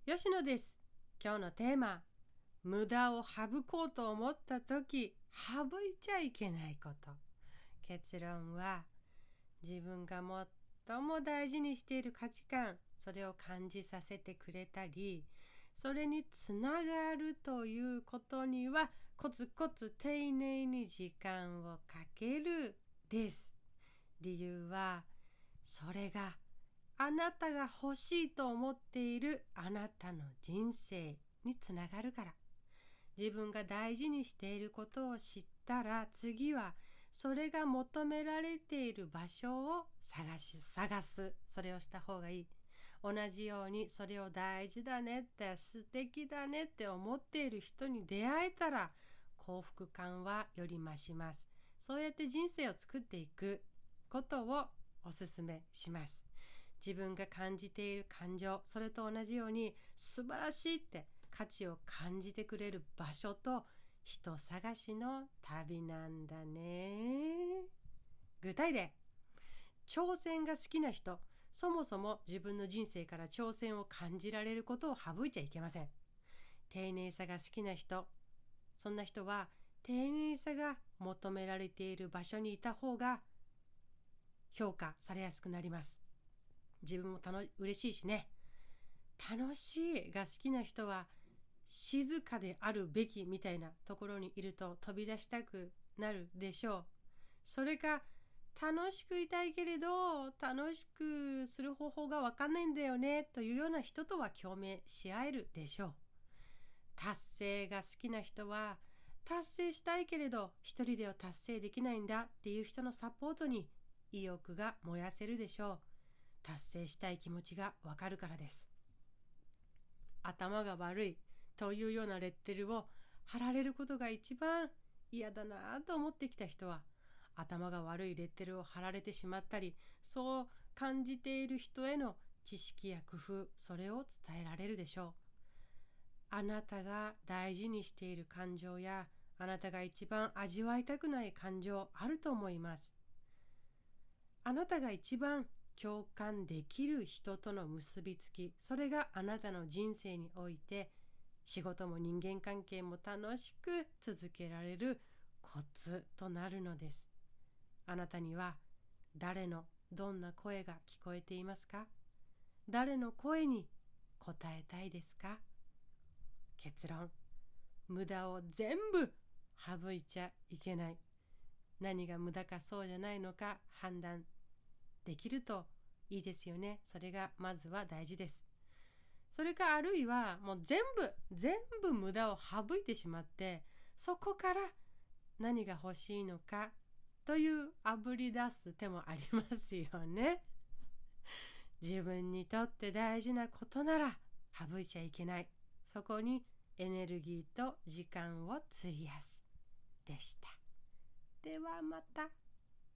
吉野です。今日のテーマ、無駄を省こうと思った時、省いちゃいけないこと。結論は、自分が最も大事にしている価値観、それを感じさせてくれたり、それにつながるということには、コツコツ丁寧に時間をかけるです。理由は、それがあなたが欲しいと思っているあなたの人生につながるから。自分が大事にしていることを知ったら、次はそれが求められている場所を探す。それをした方がいい。同じようにそれを大事だねって素敵だねって思っている人に出会えたら、幸福感はより増します。そうやって人生を作っていくことをお勧めします。自分が感じている感情、それと同じように素晴らしいって価値を感じてくれる場所と人探しの旅なんだね。具体例、挑戦が好きな人、そもそも自分の人生から挑戦を感じられることを省いちゃいけません。丁寧さが好きな人、そんな人は丁寧さが求められている場所にいた方が評価されやすくなります。自分も嬉しいしね。楽しいが好きな人は静かであるべきみたいなところにいると飛び出したくなるでしょう。それか楽しくいたいけれど楽しくする方法がわかんないんだよねというような人とは共鳴し合えるでしょう。達成が好きな人は達成したいけれど一人では達成できないんだっていう人のサポートに意欲が燃やせるでしょう。達成したい気持ちがわかるからです。頭が悪いというようなレッテルを貼られることが一番嫌だなと思ってきた人は、頭が悪いレッテルを貼られてしまったり、そう感じている人への知識や工夫、それを伝えられるでしょう。あなたが大事にしている感情や、あなたが一番味わいたくない感情あると思います。あなたが一番共感できる人との結びつき、それがあなたの人生において仕事も人間関係も楽しく続けられるコツとなるのです。あなたには誰のどんな声が聞こえていますか？誰の声に応えたいですか？結論、無駄を全部省いちゃいけない。何が無駄かそうじゃないのか判断できるといいですよね。それがまずは大事です。それかあるいはもう全部無駄を省いてしまって、そこから何が欲しいのかというあぶり出す手もありますよね。自分にとって大事なことなら省いちゃいけない。そこにエネルギーと時間を費やすでした。ではまた。